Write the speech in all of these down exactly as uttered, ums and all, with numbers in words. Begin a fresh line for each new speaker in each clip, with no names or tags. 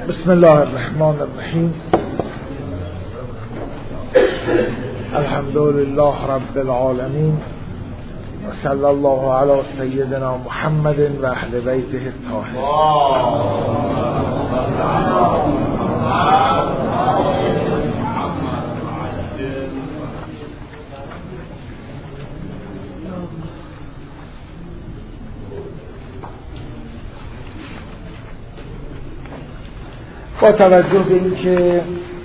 بسم الله الرحمن الرحیم. الحمد لله رب العالمین و صلی الله علی سیدنا محمد و اهل بیته الطاهرین. با توجه به اینکه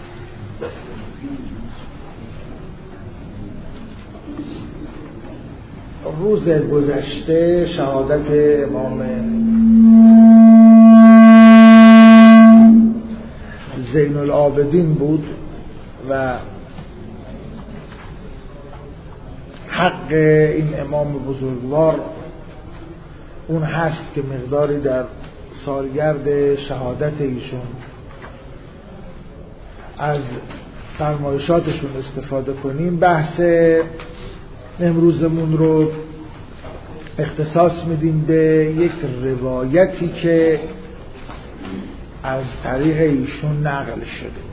روز گذشته شهادت امام زین العابدین بود و حق این امام بزرگوار اون هست که مقداری در سالگرد شهادت ایشون از فرمایشاتشون استفاده کنیم. بحث امروزمون رو اختصاص میدیم به یک روایتی که از طریق ایشون نقل شده.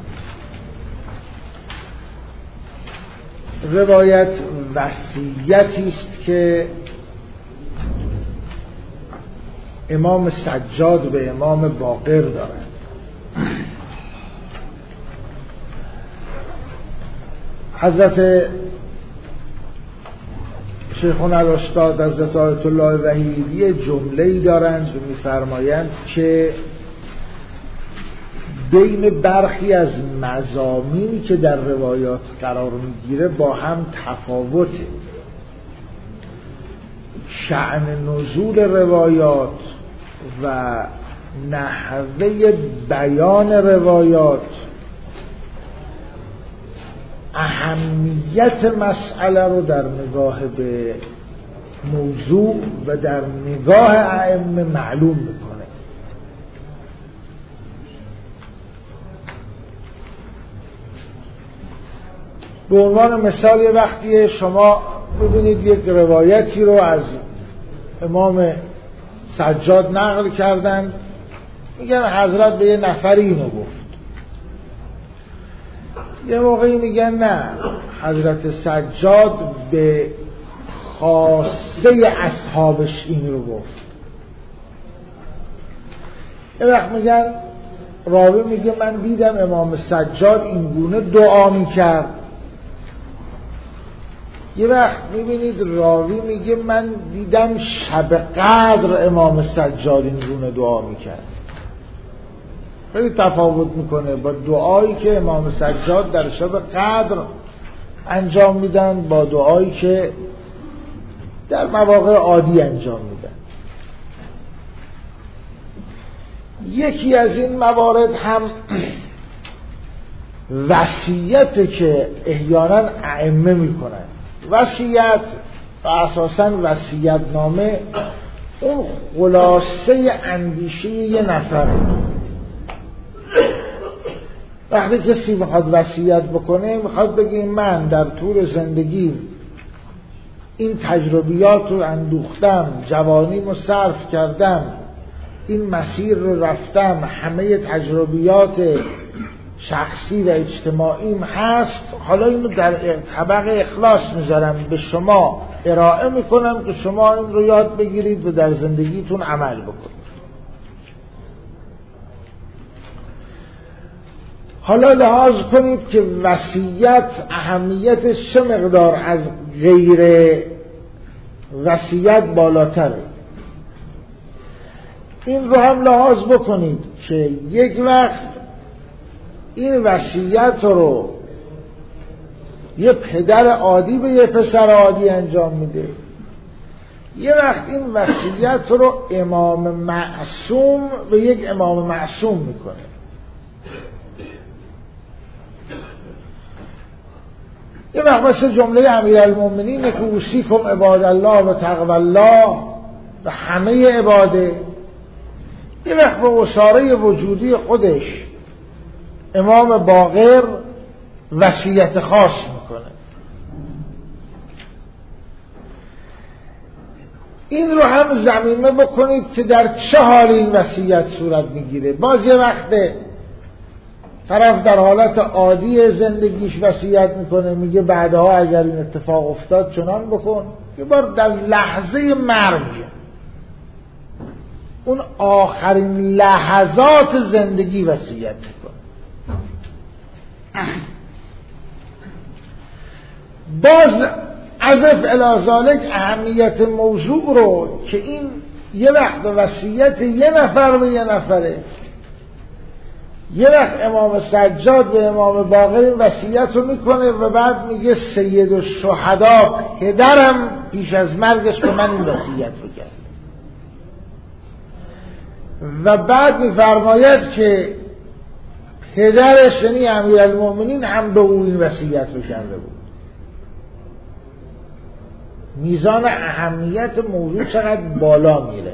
روایت وصیتی است که امام سجاد به امام باقر دارند. حضرت شیخون الاستاد حضرت آیت الله وحیدی جمله‌ای دارند و می‌فرمایند که بین برخی از مضامینی که در روایات قرار میگیره با هم تفاوته. شأن نزول روایات و نحوه بیان روایات، اهمیت مسئله رو در نگاه به موضوع و در نگاه ائمه معلوم میکنه. به عنوان مثال یه وقتی شما ببینید یک روایتی رو از امام سجاد نقل کردن، میگن حضرت به یه نفری اینو گفت. یه موقعی میگن نه، حضرت سجاد به خاصه اصحابش این رو گفت. یه وقت میگن راوی میگه من دیدم امام سجاد این گونه دعا میکرد. یه وقت میبینید راوی میگه من دیدم شب قدر امام سجاد این گونه دعا میکرد. خیلی تفاوت میکنه با دعایی که امام سجاد در شب قدر انجام میدن با دعایی که در مواقع عادی انجام میدن. یکی از این موارد هم وصیت که احیانا ائمه میکنن. وصیت و اساساً وصیت نامه اون خلاصه اندیشه یه نفره. وقتی کسی میخواد وصیت بکنه میخواد بگه من در طول زندگی این تجربیات رو اندوختم، جوانیمو صرف کردم، این مسیر رو رفتم، همه تجربیات شخصی و اجتماعیم هست، حالا اینو در طبق اخلاص میذارم به شما ارائه میکنم که شما این رو یاد بگیرید و در زندگیتون عمل بکنید. حالا لحاظ کنید که وصیت اهمیتش چه مقدار از غیر وصیت بالاتره. این رو هم لحاظ بکنید که یک وقت این وصیت رو یه پدر عادی به یه پسر عادی انجام میده، یه وقت این وصیت رو امام معصوم به یک امام معصوم میکنه. یه وقت مثل جمله امیرالمومنین که اوصیکم عباد الله و تقوی الله و همه عباده، یه وقت به اشاره وجودی خودش امام باقر وصیت خاص میکنه. این رو هم ضمیمه بکنید که در چه حال این وصیت صورت میگیره. باز یه وقت طرف در حالت عادی زندگیش وصیت میکنه، میگه بعدها اگر این اتفاق افتاد چنان بکن. یه بار در لحظه مرگ، اون آخرین لحظات زندگی وصیت میکنه. باز عزف الی ذالک اهمیت موضوع رو که این یه وقت وصیت یه نفر به یه نفره، یه وقت امام سجاد به امام باقر این وصیت رو میکنه و بعد میگه سید الشهدا پدرم پیش از مرگش به من این وصیت بکرد و بعد میفرماید که پدرش یعنی امیرالمؤمنین هم به او این وصیت رو کرده بود. میزان اهمیت موضوع چقدر بالا میره.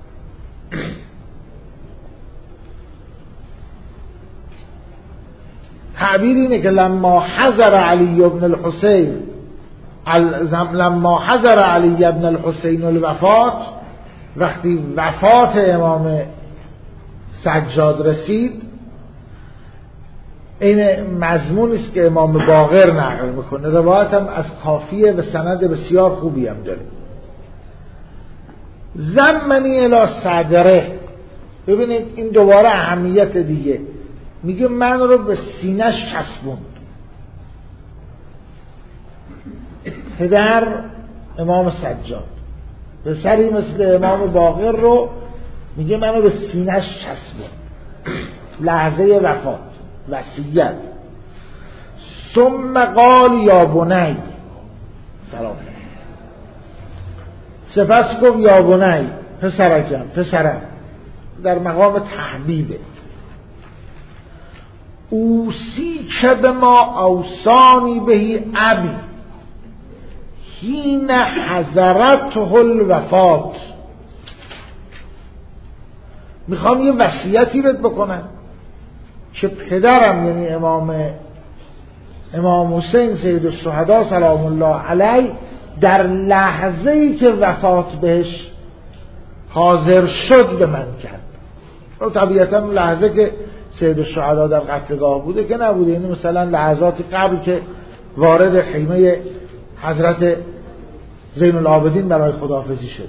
تعبیر اینه که لما حضر علی ابن الحسین لما حضر علی ابن الحسین الوفات، وقتی وفات امام سجاد رسید، این مضمون است که امام باقر نقل میکنه، روایت هم از کافیه و سند بسیار خوبی هم داره. زمنی الی صدره، ببینید این دوباره اهمیت دیگه، میگه من رو به سینه‌اش چسبوند. پدر امام سجاد، پسری مثل امام باقر رو میگه من رو به سینه‌اش چسبوند لحظه وفات، وصیت. ثم قال یا بنی، سلام، سپس گفت یا بنی، پسرکم، پسرم، در مقام تحبیبه. اوسی که به ما اوصانی بهی ابی حین حضرته الوفات، میخوام یه وصیتی بهت بکنم که پدرم یعنی امام امام حسین سید الشهدا سلام الله علیه در لحظه ای که وفات بهش حاضر شد به من کرد. و طبیعتا لحظه که سید الشهدا در قتلگاه بوده که نبوده، یعنی مثلا لحظاتی قبل که وارد خیمه حضرت زین العابدین برای خداحافظی شده.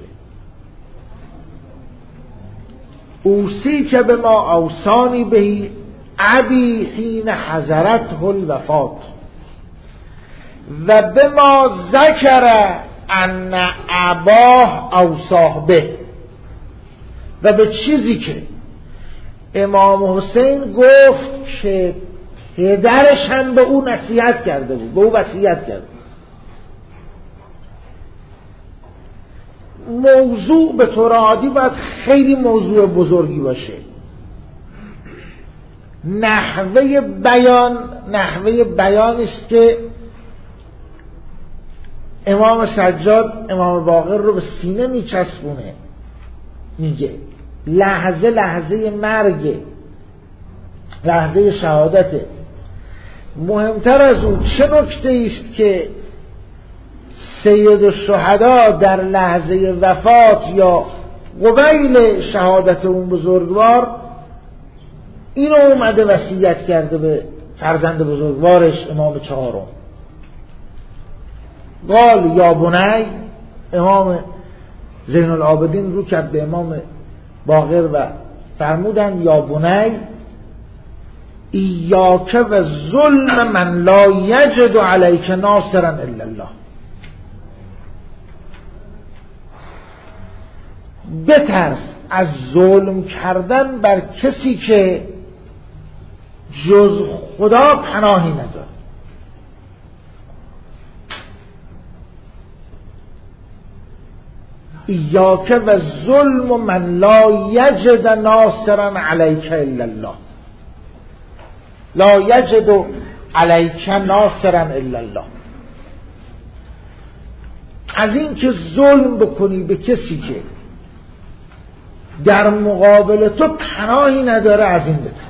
اوسی که به ما اوصانی بهی ابی حین حضرته الوفات و به ما ذکر ان اباه اوصاه به، و به چیزی که امام حسین گفت که پدرش هم به او نصیحت کرده بود، به او وصیت کرده. موضوع به طور عادی باید خیلی موضوع بزرگی باشه. نحوه بیان نحوه بیانی است که امام سجاد امام باقر رو به سینه میچسبونه، میگه لحظه لحظه مرگ، لحظه شهادته. مهمتر از اون چه نکته است که سید الشهدا در لحظه وفات یا قبیل شهادت اون بزرگوار اینو اومده وصیت کرده به فرزند بزرگوارش امام چهارم. قال یا بنی، امام زین العابدین رو کرد به امام باقر و فرمودن یا بنی ایاک و ظلم من لا یجد علیک ناصرا الا الله. بترس از ظلم کردن بر کسی که جز خدا پناهی نداره. ایاک و ظلم من لا یجد ناصرا علیک الا الله. لا یجد علیک ناصرا الا الله. از این که ظلم بکنی به کسی که در مقابل تو پناهی نداره، از این بترس.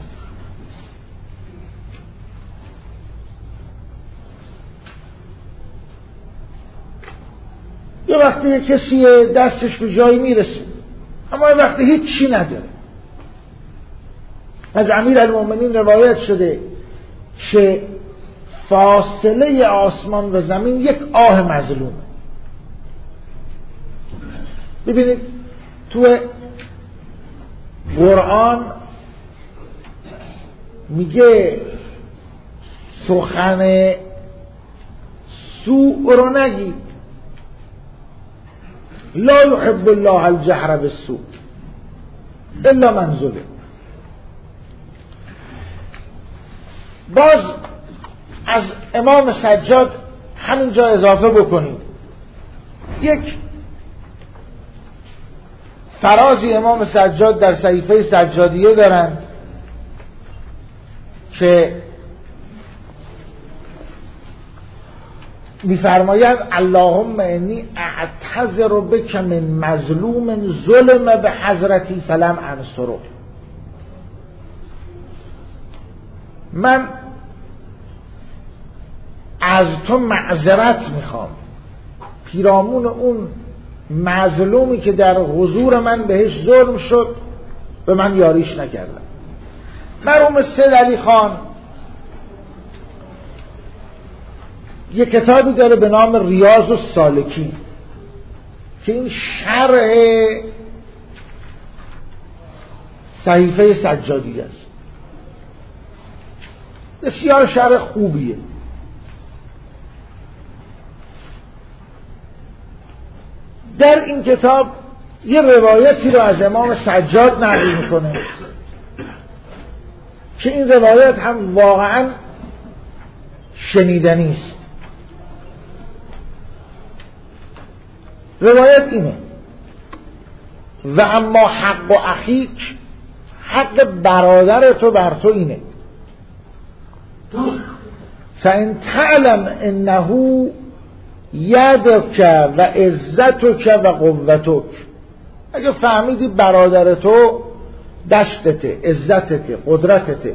یه وقتی یه کسی دستش به جایی میرسه اما یه وقتی هیچ چی نداره، از امیرالمومنین روایت شده که فاصله آسمان و زمین یک آه مظلومه. ببینید تو قرآن میگه سخن سوء رو نگید، لا یحب الله الجهر بالسوء الا من ظلم. باز از امام سجاد همینجا اضافه بکنید، یک فرازی امام سجاد در صحیفه سجادیه دارند که میفرماید اللهم انی اعتذر بک من مظلوم ظلم به حضرتی فلم انصره. من از تو معذرت میخوام پیرامون اون مظلومی که در حضور من بهش ظلم شد به من یاریش نکردم. مرحوم سید علی خان یک کتابی داره به نام ریاض السالکین که این شرح صحیفه سجادیه است. بسیار شرح خوبیه. در این کتاب یه روایتی رو از امام سجاد نقل میکنه که این روایت هم واقعا شنیدنی است. روایت اینه: و اما حق و اخیک، حق برادر تو بر تو اینه، فان تعلم انه یدک و عزتک و قوتک، اگه فهمیدی برادر تو دستته، عزتته، قدرتته،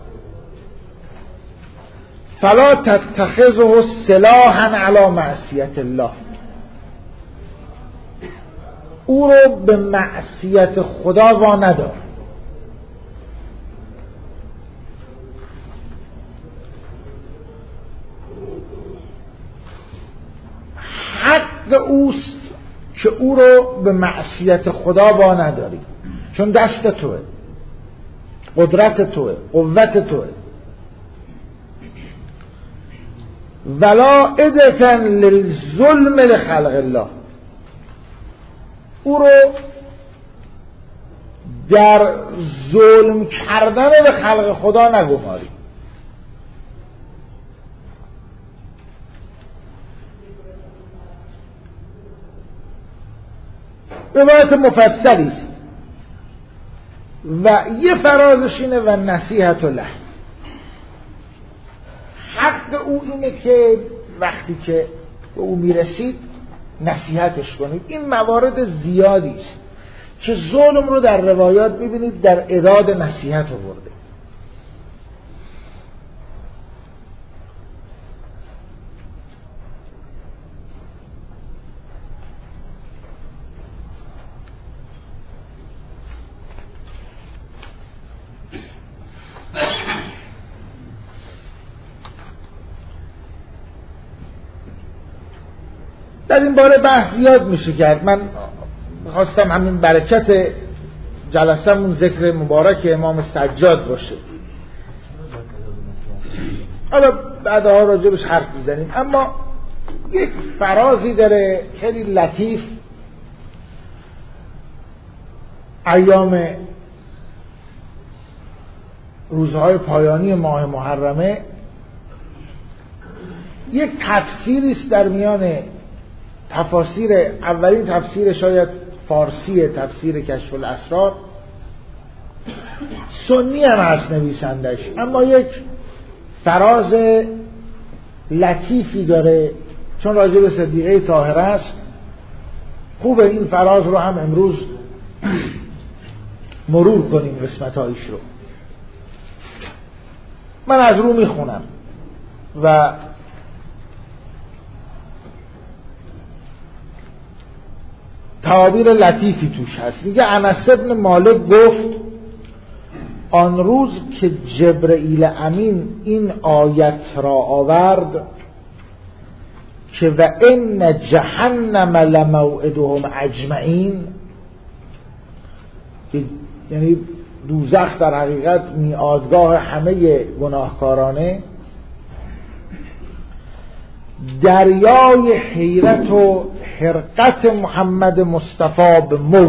فلا تتخذه سلاحا علی معصیت الله، او رو به معصیت خدا وا ندار. حق اوست که او رو به معصیت خدا وا نداری، چون دست توه، قدرت توه، قوت توه. ولا ادتن للظلم لخلق الله، او رو در ظلم کردن به خلق خدا نگماری. روایت مفصلی است و یه فرازش اینه: و نصیحت له، حق او اینه که وقتی که به او میرسید نصیحتش کنید. این موارد زیادی است که ظلم رو در روایات میبینید در اعداد نصیحت آورده. در این باره بحث زیاد میشه کرد. من خواستم همین برکت جلسمون ذکر مبارک امام سجاد باشه. حالا بعدها راجبش حرف میزنیم، اما یک فرازی داره خیلی لطیف. ایام روزهای پایانی ماه محرمه یک تفسیری است در میان تفاسیر، اولین تفسیر شاید فارسی تفسیر کشف الاسرار، سنی هم هست نویسندش، اما یک فراز لطیفی داره چون راجع به صدیقه طاهره است. خوبه این فراز رو هم امروز مرور کنیم قسمت‌هایش رو. من از رو میخونم و تعابیر لطیفی توش هست. میگه انس بن مالک گفت آن روز که جبرئیل امین این آیت را آورد که و ان جهنم لموعدهم اجمعین، یعنی دوزخ در حقیقت میعادگاه همه گناهکارانه، دریای حیرت و حرقت محمد مصطفی به موج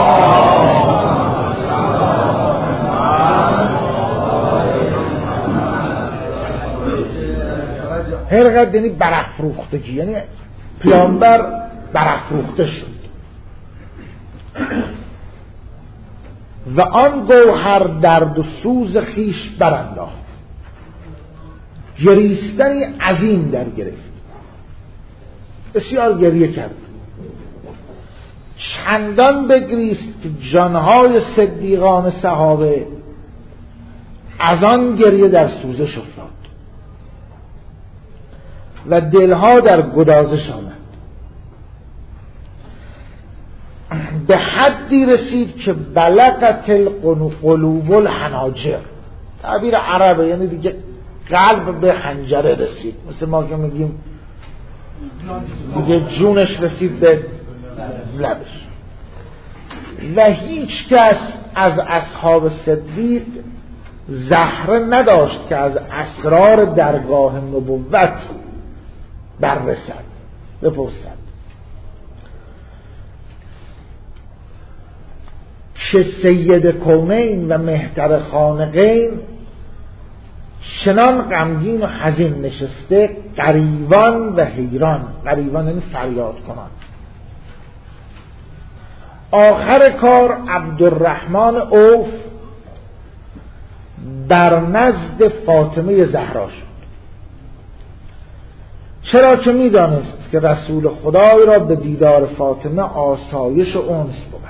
حرقت یعنی برافروختگی، یعنی پیامبر برافروخته شد و آن گوهر درد و سوز خیش برانداخت، گریستنی عظیم در گرفت، بسیار گریه کرد، چندان بگریست که جانهای صدیقان صحابه از آن گریه در سوزش افتاد و دلها در گدازش آمد، به حدی رسید که بلغت القلوب الحناجر، تعبیر عربه، یعنی دیگه قلب به حنجره رسید، مثل ما که میگیم دیگه جونش رسید به لبش. و هیچ کس از اصحاب صدیق زهره نداشت که از اسرار درگاه نبوت بررسد بپرسد، که سید کونین و مهتر خانقین چنان غمگین و حزین نشسته، غریوان و حیران، غریوان یعنی فریاد کنان. آخر کار عبدالرحمن عوف در نزد فاطمه زهرا شد، چرا که می دانست که رسول خدای را به دیدار فاطمه آسایش و انس بود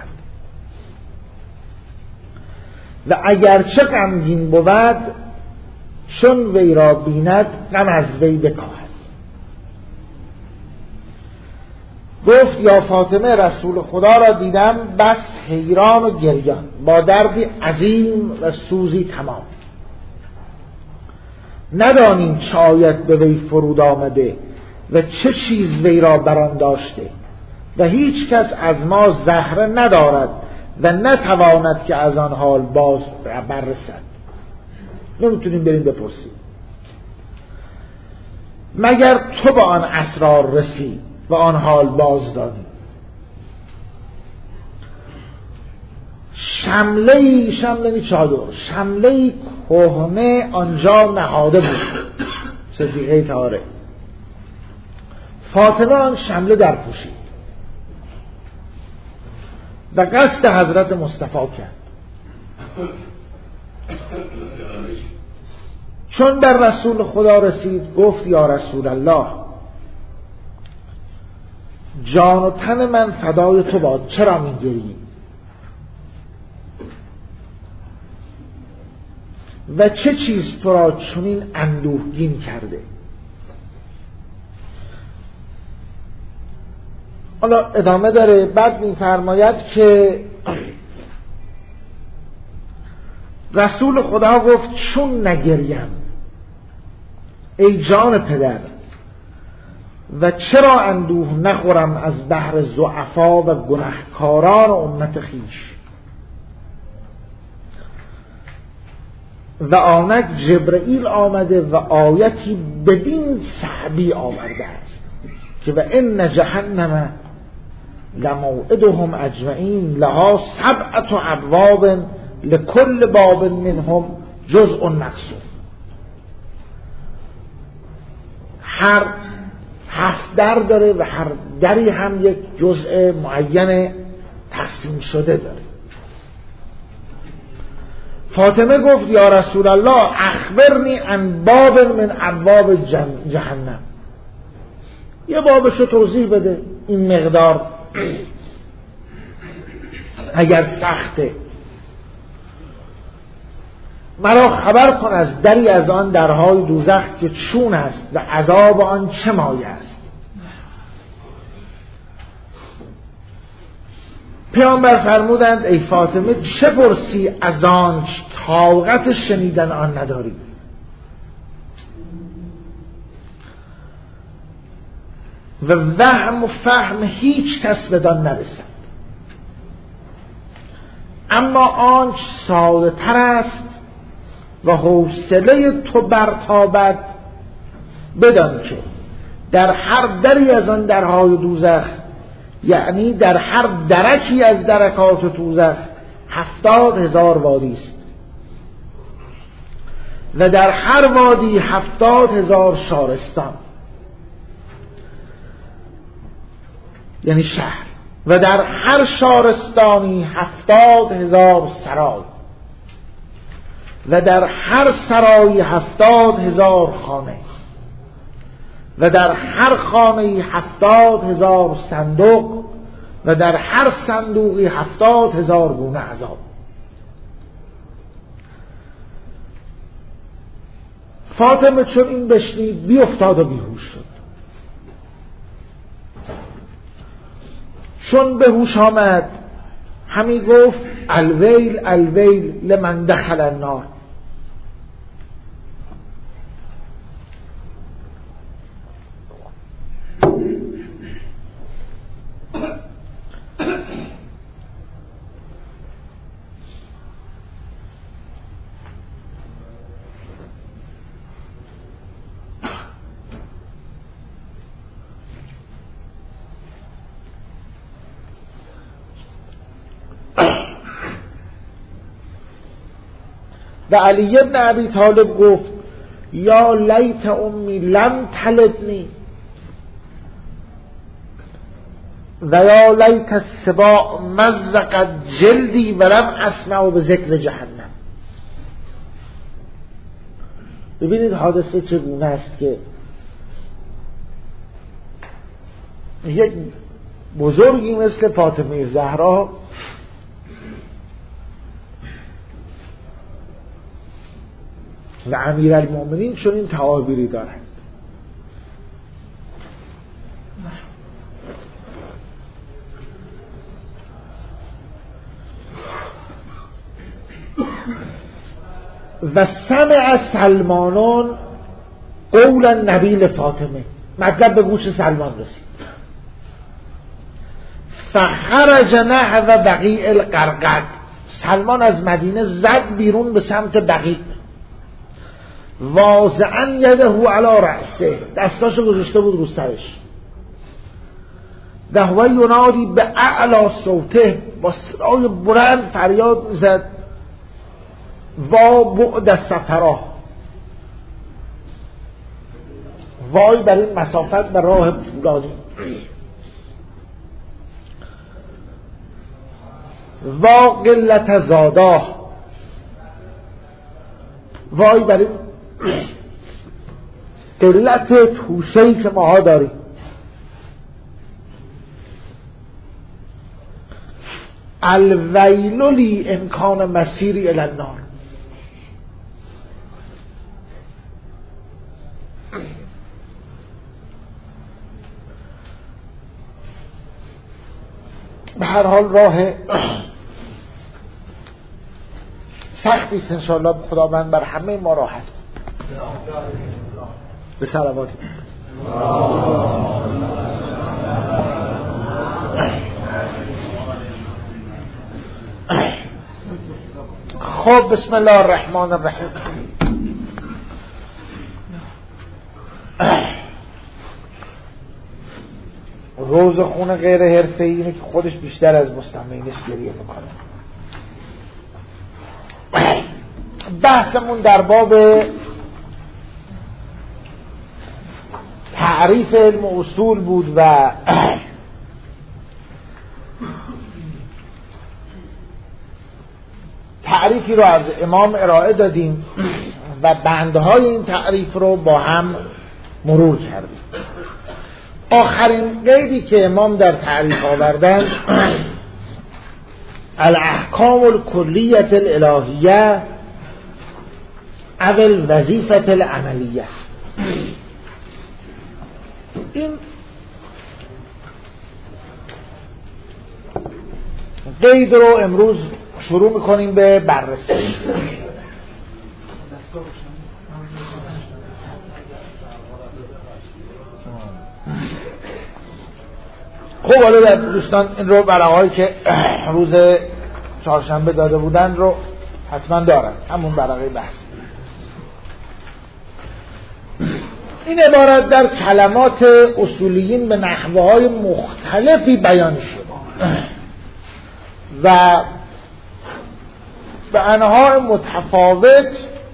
و اگرچه غمگین بود چون وی را بیند غم از وی بکاهد. گفت یا فاطمه، رسول خدا را دیدم بس حیران و گریان، با دردی عظیم و سوزی تمام، ندانیم چه آیت به وی فرود آمده و چه چیز وی را بران داشته و هیچ کس از ما زهره ندارد و نتواند که از آن حال باز بررسد. نمیتونیم بریم بپرسیم مگر تو با آن اسرار رسی و آن حال باز دادی. شمله‌ای، شمله‌ای چادر، شمله‌ای کهنه آنجا نهاده بود صدیقه طاهره. فاطمه آن شمله در پوشید و قصد حضرت مصطفی کرد. چون بر رسول خدا رسید گفت یا رسول الله، جان و تن من فدای تو باد، چرا می‌گریی و چه چیز تو را چنین اندوهگین کرده؟ حالا ادامه داره، بعد می‌فرماید که رسول خدا گفت چون نگریم ای جان پدر و چرا اندوه نخورم از بحر ضعفا و گناهکاران امت خویش. و آنک جبرئیل آمده و آیتی بدین صحبی آورده است که و ان جهنم لموعدهم اجمعین لها سبعة ابواب لکل باب منهم جزء مقسوم. هر هفت در داره و هر دری هم یک جزء معین تقسیم شده داره. فاطمه گفت یا رسول الله اخبرنی عن باب من ابواب جهنم، یه بابشو توضیح بده، این مقدار اگر سخته مرا خبر کن از دری از آن درهای دوزخ که چون است و عذاب آن چه مایه است. پیامبر فرمودند ای فاطمه چه پرسی از آنچ طاقت شنیدن آن نداری؟ و وهم و فهم هیچ کس بدان نرسد، اما آنچ ساده تر است و حوصله تو برتابد بدان که در هر دری از آن درهای دوزخ، یعنی در هر درکی از درکات دوزخ، هفتاد هزار وادی است و در هر وادی هفتاد هزار شارستان، یعنی شهر، و در هر شارستانی هفتاد هزار سرای و در هر سرایی هفتاد هزار خانه و در هر خانه هفتاد هزار صندوق و در هر صندوقی هفتاد هزار گونه عذاب. فاطمه چون این بشنید بی افتاد و بیهوش شد. چون به هوش آمد همی گفت الویل الویل لمن دخل النار. و علی ابن ابی طالب گفت یا لیت امی لم تلدنی و یا لیت السباع مزقت جلدی ولم اسمع به ذکر جهنم. ببینید حادثه چگونه است که یک بزرگی مثل فاطمه زهرا و امیرالمؤمنین چون این تعابیری دارند. و سمع سلمانون قول النبی فاطمه، مطلب به گوش سلمان رسید. فخرج نحو بقیع الغرقد، سلمان از مدینه زد بیرون به سمت بقیع. واضعا یده علی رأسه، دستاشو گذاشته بود رو سرش. و هو ینادی به اعلی صوته، با صدای بلند فریاد میزد وا بعد سفرا، وای بر این مسافت و راه طولانی. وا قلت زاداه، وای بر این قلت توشهی که ماها داریم. الویل لی امکان مسیری الی النار. به هر حال راه سختی است، انشاءالله خداوند بر همه ما راحت به صلواتی. خب بسم الله الرحمن الرحیم. روز خون غیر حرفه‌ای اینه که خودش بیشتر از مستمعینش گریه میکنه. بحثمون در باب تعریف علم و اصول بود و تعریفی رو از امام ارائه دادیم و بندهای این تعریف رو با هم مرور کردیم. آخرین قیدی که امام در تعریف آوردن الاحکام الکلیه الالهیه اول وظیفه العملیه. این قید رو امروز شروع میکنیم به بررسی. خب حالا دوستان این رو برقه‌هایی که روز چهارشنبه داده بودن رو حتما دارن، همون برقه بحث. این عبارت در کلمات اصولیین به نحوه‌های مختلفی بیان شد و به انواع متفاوت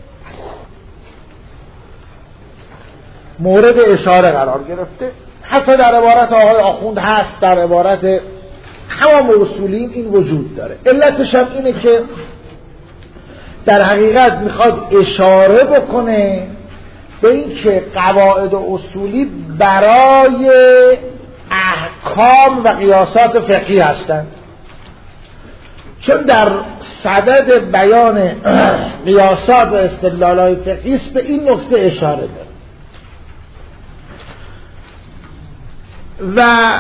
مورد اشاره قرار گرفته. حتی در عبارت آقای آخوند هست، در عبارت تمام اصولیین این وجود داره. علتش هم اینه که در حقیقت میخواد اشاره بکنه به این که قواعد و اصولی برای احکام و قیاسات فقهی هستند، چون در صدد بیان قیاسات و استدلال‌های فقهی است به این نکته اشاره داره. و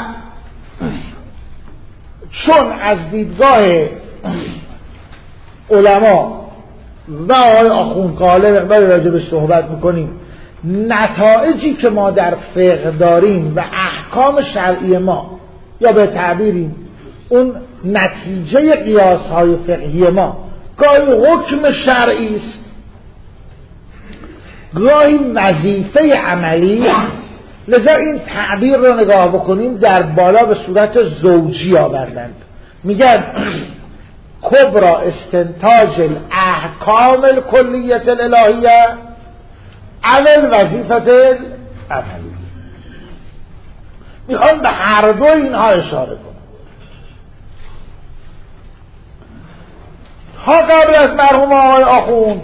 چون از دیدگاه علما و آقای آخوند که حالا مقداری راجع به صحبت میکنیم، نتایجی که ما در فقه داریم و احکام شرعی ما، یا به تعبیری اون نتیجه قیاس‌های فقهی ما، گاهی حکم شرعی است، گاهی وظیفه عملی. لذا این تعبیر رو نگاه بکنیم در بالا به صورت زوجی آوردند. میگن کبرا استنتاج الاحکام الکلیت الالهیه عمل وظیفت عملی. میخوام به هر دو اینها اشاره کنم. ها قبل از مرحوم آقای آخوند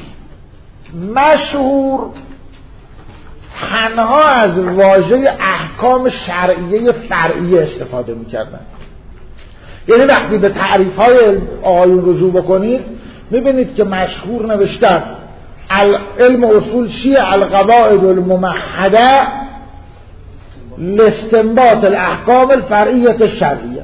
مشهور تنها از واژه احکام شرعیه فرعیه استفاده میکردن. یعنی وقتی به تعریف های آقایون رجوع بکنید میبینید که مشهور نوشتن علم اصول چیه؟ القواعد الممهده لاستنباط الاحکام الفرعیه الشرعیه.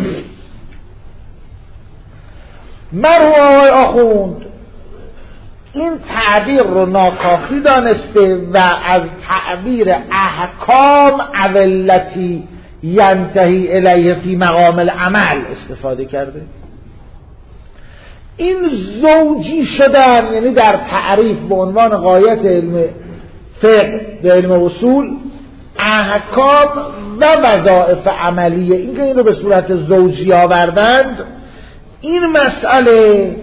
مرحوم آقای آخوند این تعبیر رو ناکافی دانسته و از تعبیر احکام اولتی ینتهی الیه فی مقام العمل استفاده کرده. این زوجی شدن، یعنی در تعریف به عنوان غایت علم فقه به علم اصول احکام و وظایف عملیه، این که این رو به صورت زوجی آوردند، این مسئله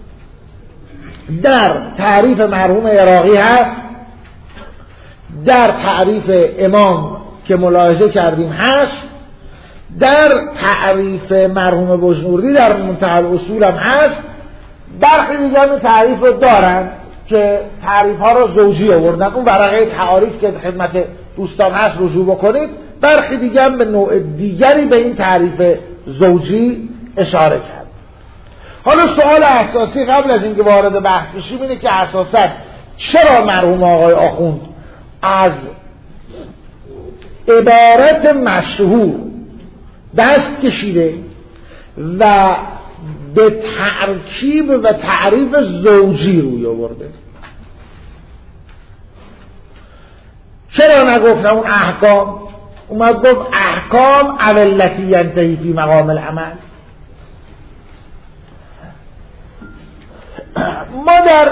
در تعریف مرحوم عراقی هست، در تعریف امام که ملاحظه کردیم هست، در تعریف مرحوم بجنوردی در منتهی الاصول هم هست. برخی دیگه هم تعریف رو دارن که تعریف ها رو زوجی آوردن. اون ورقه تعاریف که خدمت دوستان هست رجوع بکنید. برخی دیگه هم به نوع دیگری به این تعریف زوجی اشاره کرد. حالا سوال اساسی قبل از اینکه وارد بحث بشیم اینه که اساساً چرا مرحوم آقای آخوند از عبارت مشهور دست کشیده و به ترکیب و تعریف زوجی روی آورده؟ چرا نگفتم اون احکام؟ اومد گفت احکام اولتی ینتهی فی مقام العمل. ما در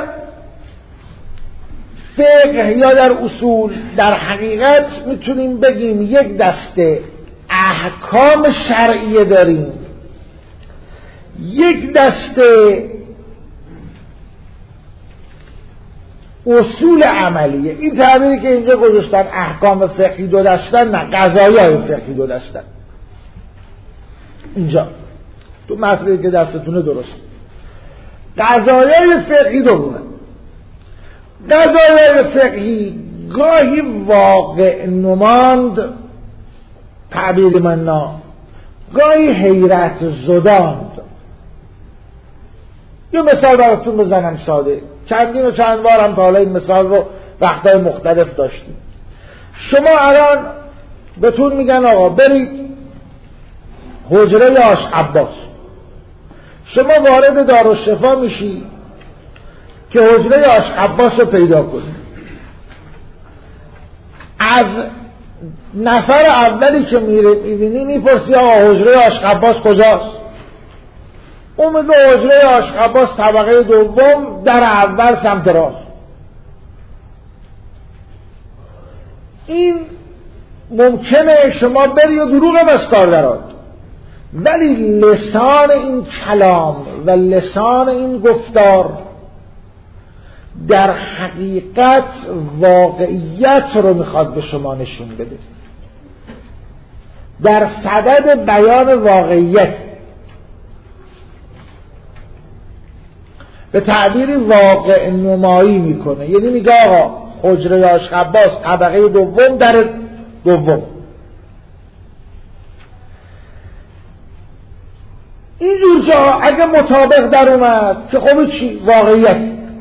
فقه یا در اصول در حقیقت میتونیم بگیم یک دسته احکام شرعیه داریم، یک دسته اصول عملیه. این تعبیری که اینجا گذاشتن احکام فقهی دو دستن، نه، قضایای فقهی دو دستن. اینجا تو مطلبی که دستتونه درست، قضایای فقهی دو گونه. قضایای فقهی گاهی واقع نماند تعبیر من نا، گاهی حیرت زداند. یه مثال براتون بزنم ساده، چندین و چند بار هم تا حالا این مثال رو وقتهای مختلف داشتیم. شما الان بهتون میگن آقا برید حجره آش عباس، شما وارد دارالشفا میشی که حجره آش عباس رو پیدا کنی. از نفر اولی که میبینی میپرسی آقا حجره آش عباس کجاست؟ اون میگه حجره آش عباس طبقه دوم در اول سمت راست. این ممکنه شما بری و دروغ بس کار دراد، ولی لسان این کلام و لسان این گفتار در حقیقت واقعیت رو میخواد به شما نشون بده، در صدد بیان واقعیت، به تعبیری واقع نمایی میکنه. یعنی میگه آقا حجره آش عباس طبقه دوم در دوم. اینجور جا اگه مطابق در اومد که خب چی؟ واقعیت.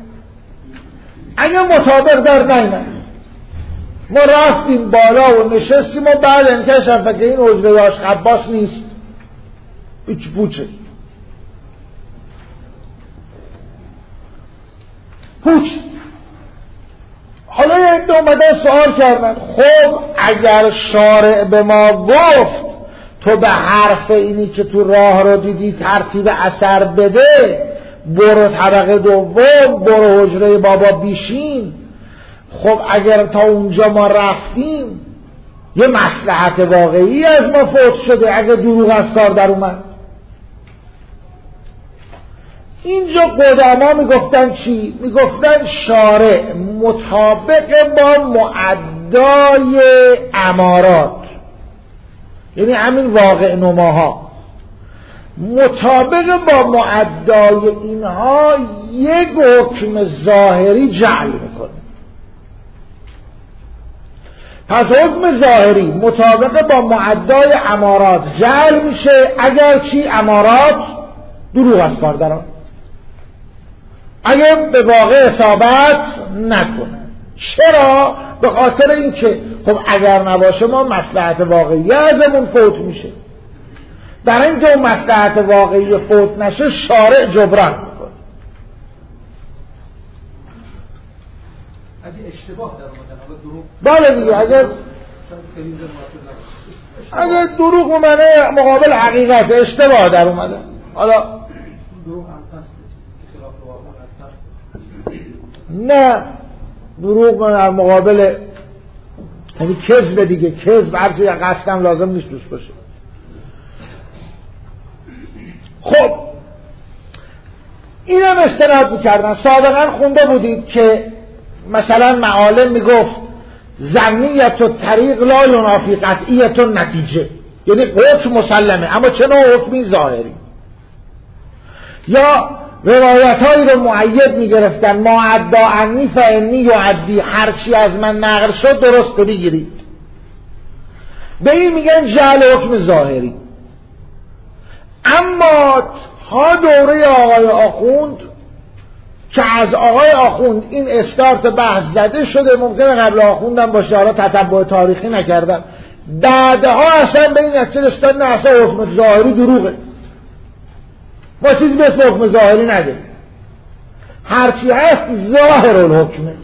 اگه مطابق در نیامد، ما رفتیم بالا و نشستیم و بعد انکشف که این حجره آش عباس نیست، هیچ پوچه پوچ. حالا یک دو اومدن سوال کردن خب اگر شارع به ما گفت تو به حرف اینی که تو راه رو دیدی ترتیب اثر بده، برو طبقه دوم، برو حجره بابا بیشین، خب اگر تا اونجا ما رفتیم یه مصلحت واقعی از ما فوت شده اگر دروغ از کار در اومد. اینجا قدما میگفتن چی؟ میگفتن شارع مطابق با معدای امارات، یعنی همین واقع نماها، مطابق با معدای اینها یک حکم ظاهری جعل میکنه. پس حکم ظاهری مطابق با معدای امارات جعل میشه اگر چی؟ امارات دروغ از کار درآمد، اگر به واقع اصابت نکنه. چرا؟ به خاطر این که خب اگر نباشه ما مصلحت واقعی ازمون فوت میشه. در این که مصلحت واقعی فوت نشه شارع جبران میکنه.
اگه اشتباه در اومدن،
بله دیگه، اگر اگر دروغ اومده مقابل حقیقت اشتباه در اومده، حالا نه دروغ در مقابل یعنی کذب دیگه، کذب هرچی قصدم لازم نیست دوست باشه. خب اینم استناد میکردن. سابقا خونده بودید که مثلا معالم میگفت ظنیت و طریق لا ینافی قطعیت و نتیجه، یعنی حکم مسلمه اما چه نوع حکمی؟ ظاهری. یا روایت هایی رو معید میگرفتن، ما عدا عنی فعنی یعدی، هرچی از من نقل شد درست بگیرید. به این میگن جعل حکم ظاهری. اما ها دوره آقای آخوند که از آقای آخوند این استارت بحث زده شده، ممکنه قبل آخوندم باشه، حالا تتبع تاریخی نکردم، بعدها اصلا به این نتیجه رسیدن نه اصلا حکم ظاهری دروغه، ما چیزی به اسم حکم ظاهری نده، هرچی هست ظاهر الحکمه.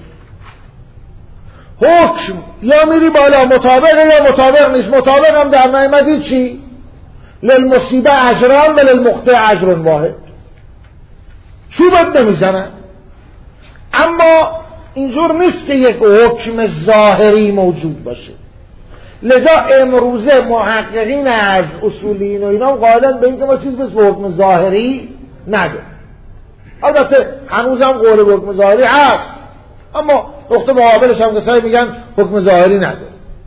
حکم یا میری بالا مطابقه یا مطابق نیست. مطابق هم در نایمدی چی؟ للمصیبه اجران و للمخطئ اجر واحد، چوبت نمیزنن. اما اینجور نیست که یک حکم ظاهری موجود باشه. لذا امروزه محققین از اصولین و اینا قائلن به اینکه ما چیز به حکم ظاهری نده. البته هنوزم قول حکم ظاهری هست، اما نقطه مقابلش هم کسایی میگن حکم ظاهری نده.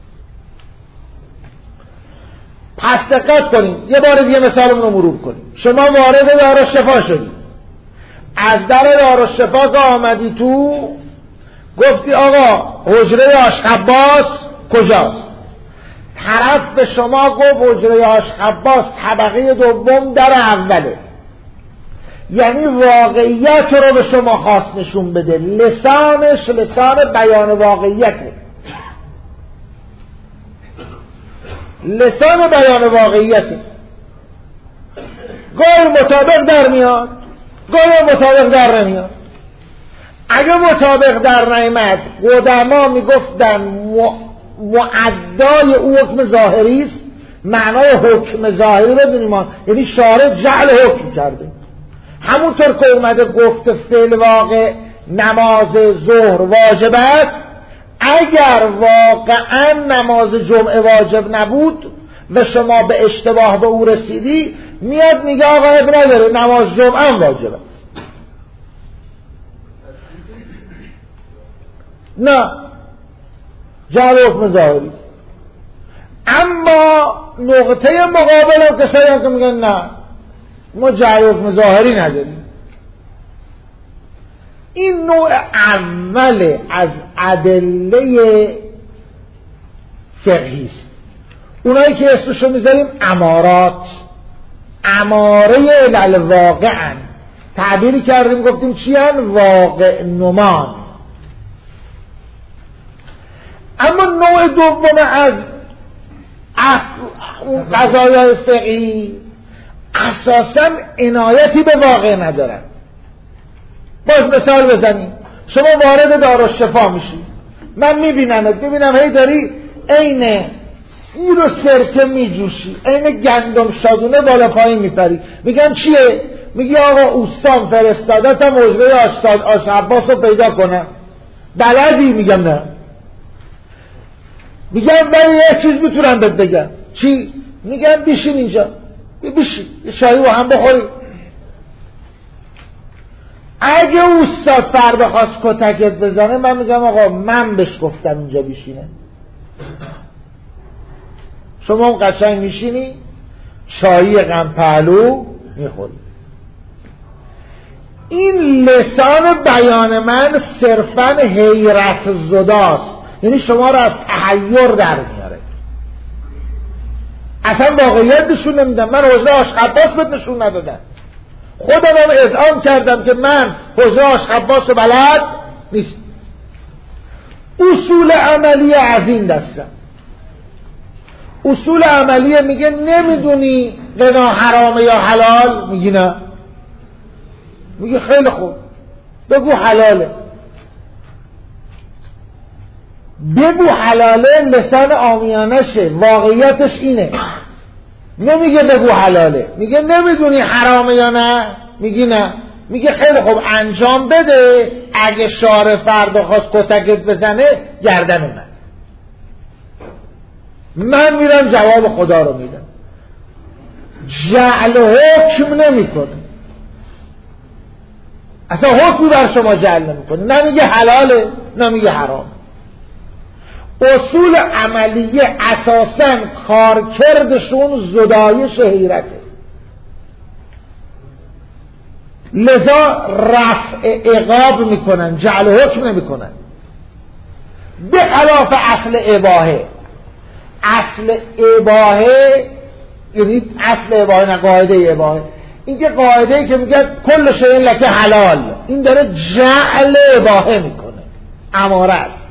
پس دقت کنیم، یه بار دیگه مثالمون رو مرور کنیم. شما وارد دارالشفا شدی، از در دارالشفا که آمدی تو گفتی آقا حجره آش عباس کجاست؟ طرف به شما گفت حجره آش عباس طبقه دوم در اوله، یعنی واقعیت رو به شما خواست نشون بده. لسانش لسان بیان واقعیته، لسان بیان واقعیته. گاهی مطابق در میاد، گاهی مطابق در نمیاد. اگه مطابق در نیامد قدما میگفتن معدای او حکم ظاهری است. معنای حکم ظاهری بدونیم ما یعنی شارع جعل حکم کرده. همونطور که اومده گفته فعل واقع نماز ظهر واجب است، اگر واقعا نماز جمعه واجب نبود و شما به اشتباه به او رسیدی، میاد میگه آقا اب نداره نماز جمعه هم واجب است. نه، جعل حکم ظاهری است. اما نقطه مقابل هم کسایی هم که میگن نه ما جعل حکم ظاهری نداریم. این نوع اول از ادله فقهی است. اونایی که اسمشو میذاریم امارات، اماره علل واقعن، تعبیری کردیم گفتیم چی هن؟ واقع نمان. اما نوع دوم از قضایای فقهی اساساً عنایتی به واقع ندارن. باز مثال بزنیم، شما وارد دارالشفا میشی، من میبینمت، میبینم هی داری عین سیر و سرکه میجوشی، عین گندم شادونه بالا پایین میپری. میگن چیه؟ میگی آقا اوستان فرستادتم حجره آش عباس رو پیدا کنم. بلدی؟ میگم نه. میگم ولی یه چیز میتونم بهت بگم. چی؟ میگم بیشین اینجا، بیشین یه چایی با هم بخوریم. اگه استاد فردا خواست کتکت بزنه، من میگم آقا من بهش گفتم اینجا بیشینه. شما هم قشنگ میشینی چایی غم پهلو میخوری. این لسان بیان من صرفاً حیرت زداست، یعنی شما را از تحیر در میاره. اصلا واقعیت نشون نمیدم. من حجره آشخباس بهت نشون ندادم، خودم هم اذعان کردم که من حجره آشخباس و بلد نیست. اصول عملی از این دستم. اصول عملی میگه نمیدونی غنا حرامه یا حلال؟ میگی نه. میگه خیلی خوب بگو حلاله. بگو حلاله لسان عامیانشه، واقعیتش اینه. نمیگه بگو حلاله، میگه نمیدونی حرامه یا نه؟ میگی نه. میگه خیلی خوب انجام بده، اگه شارع فردا خواست کتکت بزنه گردن من من میرم جواب خدا رو میدم. جعل حکم نمی کنه، اصلا حکمی بر شما جعل نمی کنه. نمیگه حلاله نمیگه حرام. اصول عملیه اساساً کارکردشون زدایش حیرته، لذا رفع عقاب میکنن، جعل حکم نمیکنن. به خلاف اصل اباحه. اصل اباحه یعنی اصل اباحه نه قاعده اباحه، این که قاعده ای که میگه کل شیء لک حلال، این داره جعل اباحه میکنه، اماره است.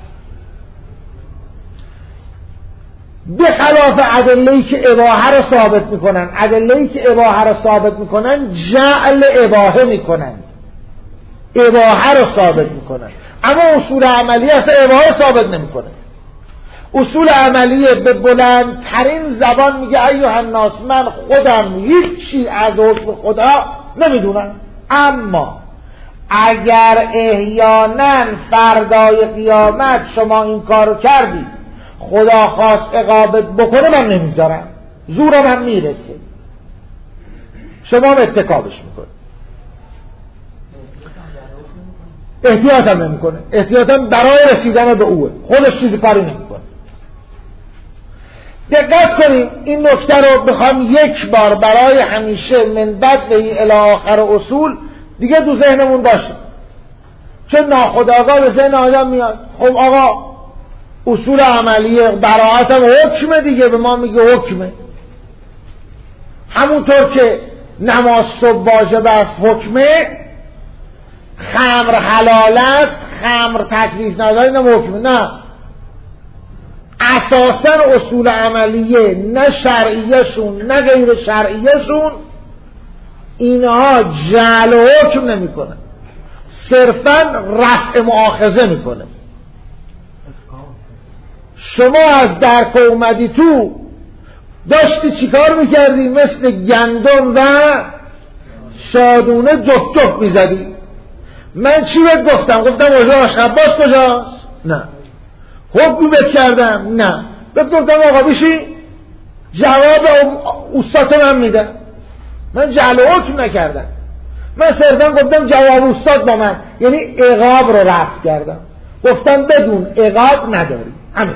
به خلاف ادله‌ای که اباحه رو ثابت میکنن، ادله‌ای که اباحه رو ثابت میکنن جعل اباحه میکنن، اباحه رو ثابت میکنن. اما اصول عملی اصلا اباحه ثابت نمیکنه. اصول عملیه به بلندترین زبان میگه ایها الناس، من خودم هیچی از حکم خدا نمیدونم، اما اگر احیانا فردای قیامت شما این کارو کردی، خدا خواست عقابت بکنه، من نمیذارم، زورم هم میرسه، شما هم اتکابش میکنه. احتیاط هم نمیکنه، احتیاط هم برای رسیدن به اوه، خودش چیزی کاری نمیکنه. دقت کنیم این نکته رو بخوام یک بار برای همیشه من بدء الی آخر اصول دیگه تو ذهنمون باشه، چون ناخودآگاه به ذهن آدم میاد. خب آقا اصول عملیه، براءت هم حکمه دیگه، به ما میگه حکمه. همونطور که نماز صبح واجب است حکمه، خمر حلال است، خمر تکلیف نداره، اینم حکمه. نه، اساسا اصول عملیه نه شرعیه شون نه غیر شرعیه شون اینها جعل و حکم نمی کنه، صرفا رفع مؤاخذه میکنه. شما از درک اومدی تو داشتی چیکار میکردی؟ مثل گندم و شادونه جفت جفت میزدی. من چی بهت گفتم؟ گفتم اوضاع آشخباس کجاست؟ نه. حکمی بهت کردم؟ نه. بهت گفتم آقا بشی جواب استاد من میده. من جعل و حکم نکردم، من صرفا گفتم جواب استاد با من، یعنی عقاب رو رفع کردم. گفتم بدون عقاب نداری. همین.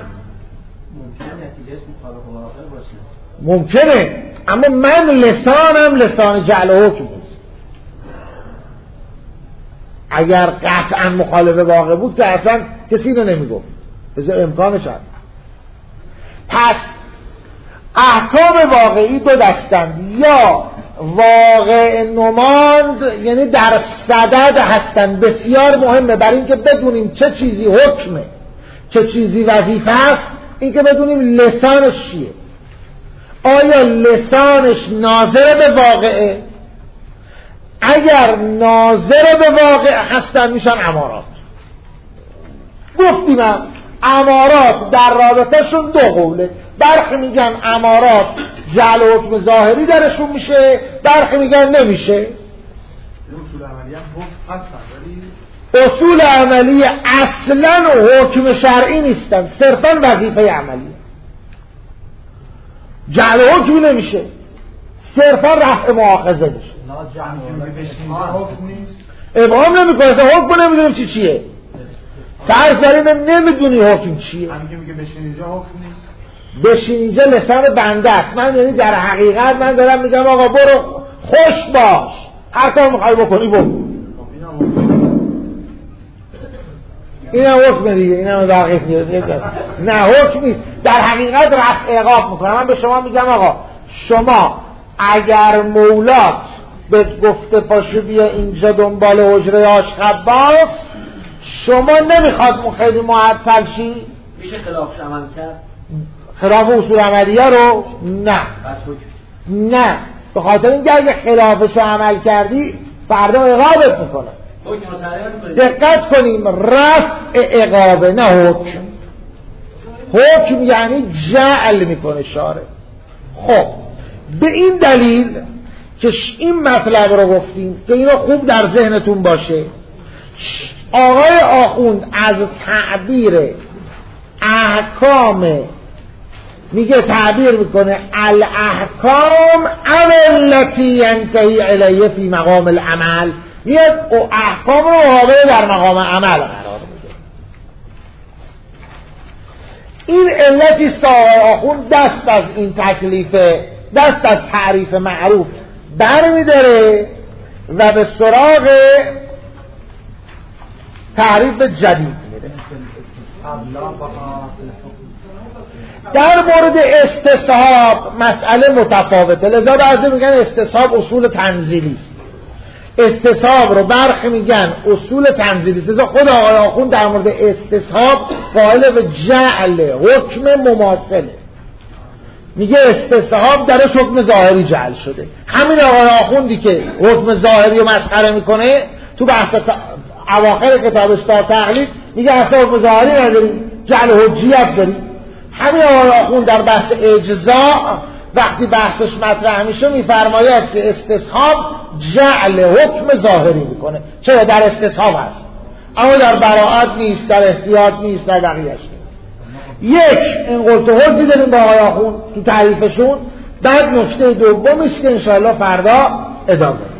ممکنه، اما من لسانم لسان جعل و حکم نیست. اگر قطعا مخالف واقع بود که اصلا کسی رو نمیگفت، بذار امکانش هست. پس احکام واقعی دو دستند، یا واقع نماند یعنی در صدد هستند، بسیار مهمه برای اینکه بدونیم چه چیزی حکمه چه چیزی وظیفه است، اینکه بدونیم لسانش چیه. آیا لسانش ناظر به واقعه؟ اگر ناظر به واقع هستن میشن امارات. گفتیم امارات در رابطهشون دو قوله، برخی میگن امارات جعل و حکم ظاهری درشون میشه، برخی میگن نمیشه. اصول عملی اصلا حکم شرعی نیستن، صرفا وظیفه عملی. جعل و حکم نمیشه، صرفا رفع مؤاخذه میشه. ابهام نمیکنه، حکم نمیدونیم چی چیه. فرض داریم نمیدونی حکم چیه.
همین که میگه بشین اینجا حکم نیست.
بشین اینجا لسان بنده است. من یعنی در حقیقت من دارم میگم آقا برو خوش باش، هر کار میخوای بکنی برو. این هم حکم دیگه، این هم دقیق نیست. نه حکم نیست، در حقیقت رفع عقاب میکنم. من به شما میگم آقا شما اگر مولات به گفته پاشو بیا اینجا دنبال حجره آشخباس، شما نمیخواد خیلی معطل شی؟
میشه خلافش عمل کرد؟
خلاف اصول عملیه رو؟ نه نه، به خاطر اینکه اگه خلافش عمل کردی فردا عقابت میکنه. دقت کنیم، رفع عقابه نه حکم. حکم یعنی جعل میکنه شارع. خب به این دلیل که این مطلب رو گفتیم که اینو خوب در ذهنتون باشه، آقای آخوند از تعبیر احکام میگه تعبیر میکنه الاحکام التي ینتهی الیه فی مقام العمل، میاد او احکام رو واقع در مقام عمل قرار میده. این علتی است که آقای آخوند دست از این تکلیف، دست از تعریف معروف برمیداره و به سراغ تعریف جدید میره. در مورد استصحاب مسئله متفاوته، لذا بعضی میگن استصحاب اصول تنزیلی است. استصحاب رو برخی میگن اصول تنزیلی است. لذا خود آقای آخوند در مورد استصحاب قائل به جعل حکم مماثله، میگه استصحاب درش حکم ظاهری جعل شده. همین آقای آخوندی که حکم ظاهری رو مسخره میکنه تو بحث اواخر کتابش تا تقلید میگه اصلا حکم ظاهری نداریم، جعل حجیت داریم. همین آقای آخوند در بحث اجزا وقتی بحثش مطرح میشه میفرماید که استصحاب جعل حکم ظاهری میکنه. چرا؟ در استصحاب هست، اما در براءت نیست، در احتیاط نیست، در بقیه‌اش نیست. یک این قلته‌هردی داریم با آقای آخوند تو تعریفشون. بعد نکته دومیست که انشاءالله فردا اضافه